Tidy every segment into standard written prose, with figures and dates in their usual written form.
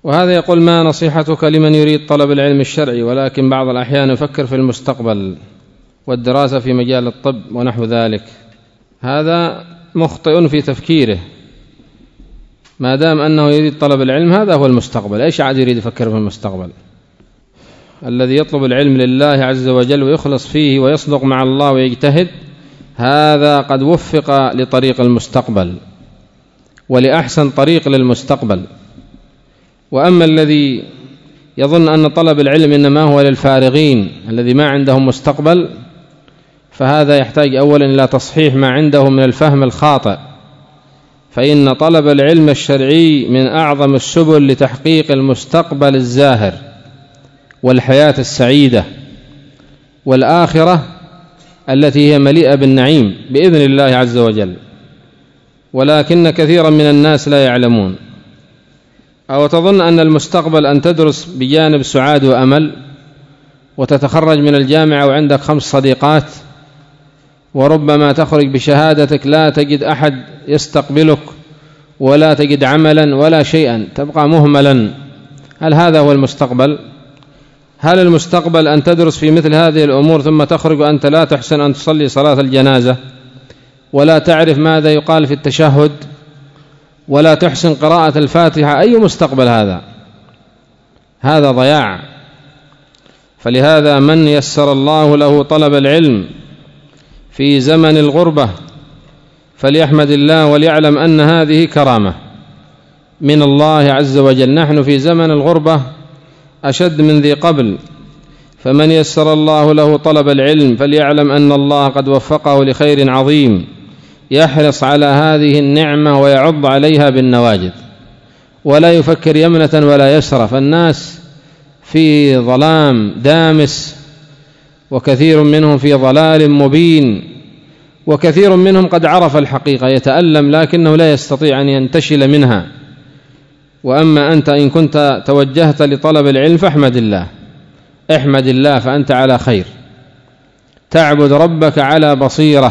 وهذا يقول: ما نصيحتك لمن يريد طلب العلم الشرعي ولكن بعض الأحيان يفكر في المستقبل والدراسة في مجال الطب ونحو ذلك؟ هذا مخطئ في تفكيره، ما دام أنه يريد طلب العلم هذا هو المستقبل. إيش عاد يريد يفكر في المستقبل؟ الذي يطلب العلم لله عز وجل ويخلص فيه ويصدق مع الله ويجتهد، هذا قد وفق لطريق المستقبل ولأحسن طريق للمستقبل. وأما الذي يظن أن طلب العلم إنما هو للفارغين الذي ما عندهم مستقبل، فهذا يحتاج أولا إلى تصحيح ما عنده من الفهم الخاطئ، فإن طلب العلم الشرعي من أعظم السبل لتحقيق المستقبل الزاهر والحياة السعيدة والآخرة التي هي مليئة بالنعيم بإذن الله عز وجل. ولكن كثيرا من الناس لا يعلمون، أو تظن أن المستقبل أن تدرس بجانب سعاد وأمل وتتخرج من الجامعة وعندك 5 صديقات، وربما تخرج بشهادتك لا تجد أحد يستقبلك ولا تجد عملا ولا شيئا، تبقى مهملا. هل هذا هو المستقبل؟ هل المستقبل أن تدرس في مثل هذه الأمور ثم تخرج وأنت لا تحسن أن تصلي صلاة الجنازة ولا تعرف ماذا يقال في التشهد ولا تحسن قراءة الفاتحة؟ أي مستقبل هذا؟ هذا ضياع. فلهذا من يسر الله له طلب العلم في زمن الغربة فليحمد الله وليعلم أن هذه كرامة من الله عز وجل. نحن في زمن الغربة أشد من ذي قبل، فمن يسر الله له طلب العلم فليعلم أن الله قد وفقه لخير عظيم، يحرص على هذه النعمة ويعض عليها بالنواجذ ولا يفكر يمنة ولا يسرى. فالناس في ظلام دامس، وكثير منهم في ضلال مبين، وكثير منهم قد عرف الحقيقة يتألم لكنه لا يستطيع أن ينتشل منها. وأما أنت إن كنت توجهت لطلب العلم فاحمد الله، احمد الله فأنت على خير، تعبد ربك على بصيرة،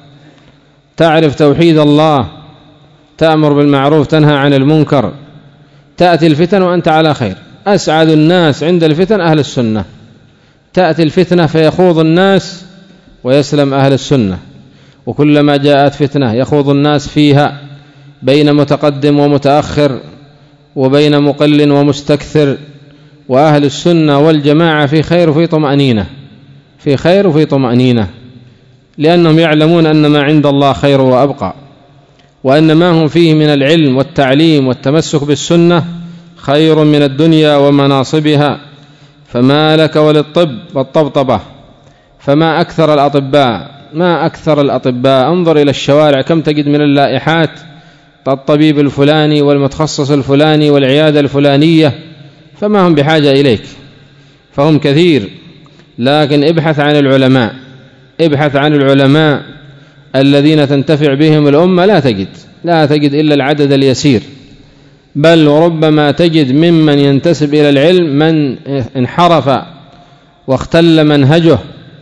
تعرف توحيد الله، تأمر بالمعروف تنهى عن المنكر، تأتي الفتن وأنت على خير. أسعد الناس عند الفتن أهل السنة، تأتي الفتنة فيخوض الناس ويسلم أهل السنة، وكلما جاءت فتنة يخوض الناس فيها بين متقدم ومتأخر وبين مقل ومستكثر. وأهل السنة والجماعة في خير وفي طمأنينة، في خير وفي طمأنينة، لأنهم يعلمون أن ما عند الله خير وأبقى، وأن ما هم فيه من العلم والتعليم والتمسك بالسنة خير من الدنيا ومناصبها. فما لك وللطب والطبطبة، فما أكثر الأطباء، ما أكثر الأطباء. انظر إلى الشوارع كم تجد من اللائحات، الطبيب الفلاني والمتخصص الفلاني والعيادة الفلانية، فما هم بحاجة إليك، فهم كثير. لكن ابحث عن العلماء، ابحث عن العلماء الذين تنتفع بهم الأمة، لا تجد إلا العدد اليسير، بل وربما تجد ممن ينتسب إلى العلم من انحرف واختل منهجه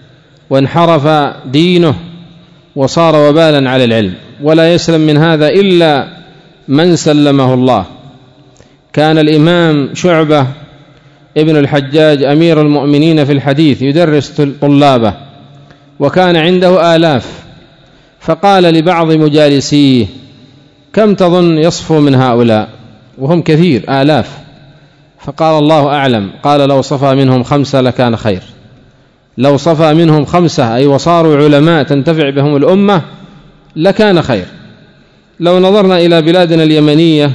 وانحرف دينه وصار وبالا على العلم، ولا يسلم من هذا إلا من سلمه الله. كان الإمام شعبة ابن الحجاج أمير المؤمنين في الحديث يدرس طلابه، وكان عنده آلاف، فقال لبعض مجالسيه: كم تظن يصفو من هؤلاء؟ وهم كثير آلاف. فقال: الله أعلم. قال: لو صفى منهم 5 لكان خير، لو صفى منهم 5 أي وصاروا علماء تنتفع بهم الأمة لكان خير. لو نظرنا إلى بلادنا اليمنية،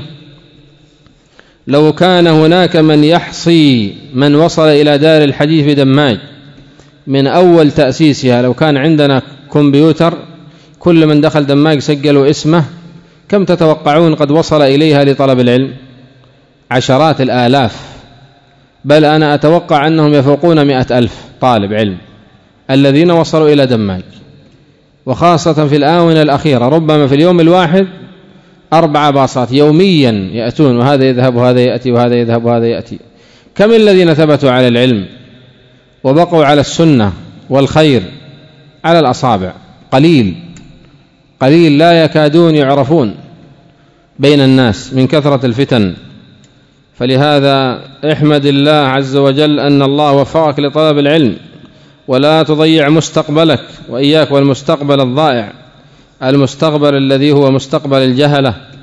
لو كان هناك من يحصي من وصل إلى دار الحديث في دماج من أول تأسيسها، لو كان عندنا كمبيوتر كل من دخل دماج سجلوا اسمه، كم تتوقعون قد وصل إليها لطلب العلم؟ عشرات الآلاف، بل أنا أتوقع أنهم يفوقون 100,000 طالب علم الذين وصلوا إلى دماج. وخاصة في الآونة الأخيرة ربما في اليوم الواحد 4 باصات يوميا يأتون، وهذا يذهب وهذا يأتي وهذا يذهب وهذا يأتي. كم الذين ثبتوا على العلم وبقوا على السنة والخير؟ على الأصابع، قليل لا يكادون يعرفون بين الناس من كثرة الفتن. فلهذا احمد الله عز وجل أن الله وفقك لطلب العلم، ولا تضيع مستقبلك، وإياك والمستقبل الضائع، المستقبل الذي هو مستقبل الجهلة